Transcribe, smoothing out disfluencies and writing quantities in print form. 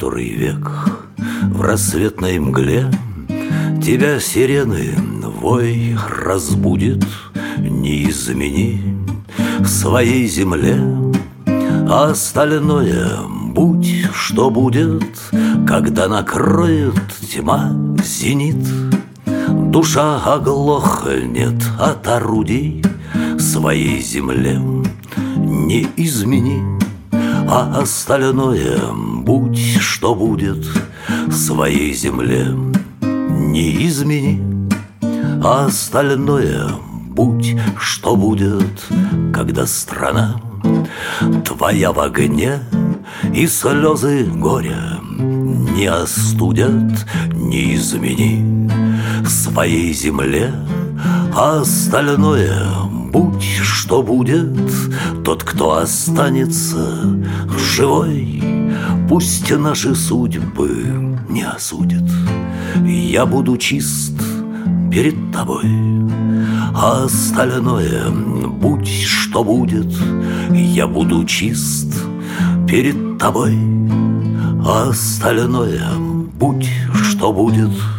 который век в рассветной мгле тебя сирены вой разбудит. Не измени своей земле, а остальное будь, что будет, когда накроет тьма зенит. Душа оглохнет от орудий, своей земле не измени, а остальное будь, что будет, своей земле не измени, а остальное будь, что будет, когда страна твоя в огне, и слезы горя не остудят. Не измени своей земле, а остальное будь, что будет. Тот, кто останется живой, пусть наши судьбы не осудит. Я буду чист перед тобой, а остальное будь, что будет. Я буду чист перед тобой, а остальное будь, что будет.